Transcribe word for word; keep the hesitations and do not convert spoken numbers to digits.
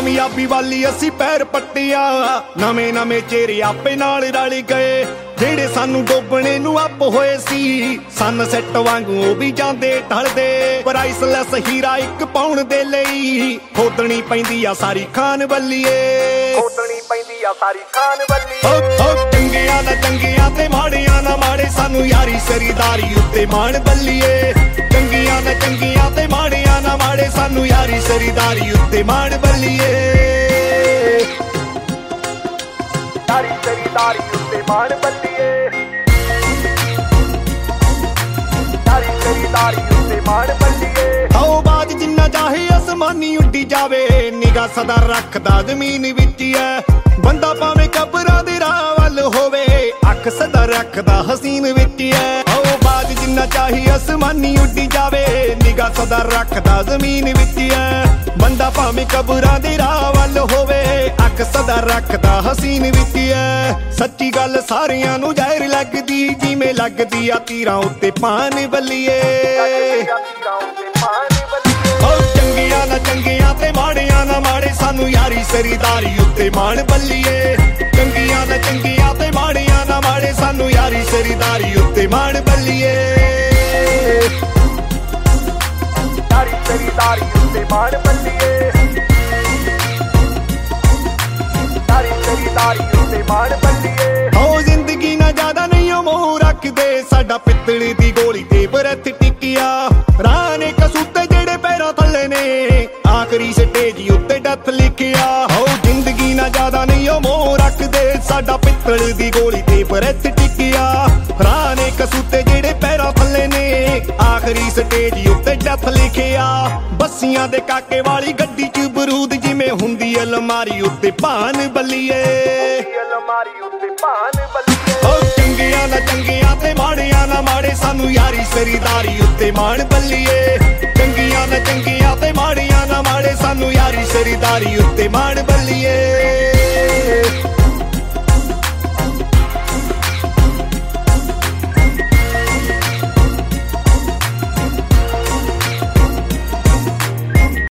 ਕਾਮਯਾਬੀ ਵਾਲੀ ਅਸੀਂ ਪੈਰ ਪੱਟਿਆ। ਨਵੇਂ ਨਵੇਂ ਚਿਹਰੇ ਆਪੇ ਨਾਲ ਰਲ ਗਏ, ਜਿਹੜੇ ਸਾਨੂੰ ਡੋਬਣੇ ਨੂੰ ਅੱਪ ਹੋਏ ਸੀ। ਸਨ ਸੈੱਟ ਵਾਂਗੂ ਉਹ ਵੀ ਜਾਂਦੇ ਢਲਦੇ, ਪ੍ਰਾਈਸਲੈਸ ਹੀਰਾ ਇੱਕ ਪਾਉਣ ਦੇ ਲਈ ਖੋਦਣੀ ਪੈਂਦੀ ਆ ਸਾਰੀ ਖਾਨ ਬੱਲੀਏ, ਖੋਦਣੀ ਪੈਂਦੀ ਆ ਸਾਰੀ ਖਾਨ ਬੱਲੀਏ। ਹੋ ਹੋ ਚੰਗਿਆਂ ਨਾ ਚੰਗਿਆਂ ਤੇ ਮਾੜਿਆਂ ਨਾ ਮਾੜੇ, ਸਾਨੂੰ ਯਾਰੀ ਸਰੀਦਾਰੀ ਉੱਤੇ ਮਾਣ ਬੱਲੀਏ। ਚੰਗਿਆਂ ਨਾ ਚੰਗਿਆਂ ਤੇ ਮਾੜਿਆਂ ਨਾ ਮਾੜੇ, ਸਾਨੂੰ ਯਾਰੀ ਸਰੀਦਾਰੀ ਉੱਤੇ ਮਾਣ ਬੱਲੀਏ। ਯਾਰੀ ਸਰੀਦਾਰੀ ਉੱਤੇ ਮਾਣ ਬੱਲੀਏ, ਯਾਰੀ ਸਰੀਦਾਰੀ ਉੱਤੇ ਮਾਣ ਬੱਲੀਏ। ਆਓ ਬਾਜ ਜਿੰਨਾ ਚਾਹੇ ਅਸਮਾਨੀ ਉੱਡੀ ਜਾਵੇ, ਨਿਗਾਹ ਸਦਾ ਰੱਖਦਾ ਜ਼ਮੀਨ ਵਿੱਚ ਐ। ਬੰਦਾ ਭਾਵੇਂ ਕਬਰਾਂ ਦੇ ਰਾਹ ਵੱਲ ਹੋਵੇ, ਅੱਖ ਸਦਾ ਰੱਖਦਾ ਹਸੀਨ ਵਿੱਚ ਐ। ਆਓ ਬਾਜ ਜਿੰਨਾ ਚਾਹੇ ਅਸਮਾਨੀ ਉੱਡੀ ਜਾਵੇ, ਨਿਗਾਹ ਸਦਾ ਰੱਖਦਾ ਜ਼ਮੀਨ ਵਿੱਚ ਐ। ਬੰਦਾ ਭਾਵੇਂ ਕਬਰਾਂ ਦੇ ਰਾਹ ਵੱਲ ਹੋਵੇ, ਅੱਖ ਸਦਾ ਰੱਖਦਾ ਹਸੀਨ ਵਿੱਚ ਐ। ਸੱਚੀ ਗੱਲ ਸਾਰਿਆਂ ਨੂੰ ਜ਼ਾਹਿਰ ਲੱਗਦੀ, ਜਿਵੇਂ ਲੱਗਦੀ ਆ ਤੀਰਾਂ ਉੱਤੇ ਪਾਨ ਬੱਲੀਏ। ਹੋ ਚੰਗਿਆਂ ਨਾ ਚੰਗਿਆਂ ਤੇ ਮਾੜਿਆਂ ਨਾ ਮਾੜੇ, ਸਾਨੂੰ ਯਾਰੀ ਸਰੀਦਾਰੀ ਉੱਤੇ ਮਾਣ ਬੱਲੀਏ। ਚੰਗਿਆਂ ਨਾ ਚੰਗਿਆਂ ਤੇ ਮਾੜਿਆਂ ਨਾ ਮਾੜੇ, ਸਾਨੂੰ ਯਾਰੀ ਸਰੀਦਾਰੀ ਉੱਤੇ ਮਾਣ ਬੱਲੀਏ। ਯਾਰੀ ਸਰੀਦਾਰੀ ਉੱਤੇ ਮਾਣ ਬੱਲੀਏ, ਯਾਰੀ ਸਰੀਦਾਰੀ ਉੱਤੇ ਮਾਣ ਬੱਲੀਏ। ਹੋ ਜ਼ਿੰਦਗੀ ਨਾ ਜ਼ਿਆਦਾ ਨਹੀਂ ਉਹ ਮੋਹ ਰੱਖਦੇ, ਸਾਡਾ ਪਿੱਤਲ ਦੀ ਗੋਲੀ ਤੇ ਬਰਤ ਟਿਕਿਆ। ਰਾਹ ਨੇ ਕਸੂਤੇ ਜਿਹੜੇ ਪੈਰਾਂ ਥੱਲੇ ਨੇ, ਆਖਰੀ ਸਟੇਜ ਉੱਤੇ ਡੱਥ ਲਿਖਿਆ। ਹੋ ਜ਼ਿੰਦਗੀ ਨਾ ਜ਼ਿਆਦਾ ਨਹੀਂ ਉਹ ਮੋਹ ਰੱਖਦੇ, ਸਾਡਾ ਪਿੱਤਲ ਦੀ ਗੋਲੀ ਤੇ ਬਰਤ ਟਿਕਿਆ। ਰਾਹ ਨੇ ਕਸੂਤੇ ਜਿਹੜੇ ਪੈਰਾਂ ਥੱਲੇ ਨੇ, ਆਖਰੀ ਸਟੇਜ ਉੱਤੇ ਡੱਥ ਲਿਖਿਆ। ਬੱਸੀਆਂ ਦੇ ਕਾਕੇ ਵਾਲੀ ਗੱਡੀ ਚ ਬਰੂਦ, ਜਿਵੇਂ ਹੁੰਦੀ ਅਲਮਾਰੀ ਉੱਤੇ ਭਾਨ ਬੱਲੀਏ, ਅਲਮਾਰੀ ਉੱਤੇ ਭਾਨ ਬੱਲੀਏ। ਹੋ ਚੰਗਿਆਂ ਨਾ ਚੰਗਿਆਂ ਤੇ ਮਾੜਿਆਂ ਨਾ ਮਾੜੇ, ਸਾਨੂੰ ਯਾਰੀ ਸਰੀਦਾਰੀ ਉੱਤੇ ਮਾਣ ਬੱਲੀਏ। ਚੰਗਿਆਂ ਨਾ ਚੰਗਿਆਂ ਤੇ ਮਾੜਿਆਂ ਨਾ ਮਾੜੇ, ਸਾਨੂੰ ਯਾਰੀ ਸਰੀਦਾਰੀ ਉੱਤੇ ਮਾਣ ਬੱਲੀਏ।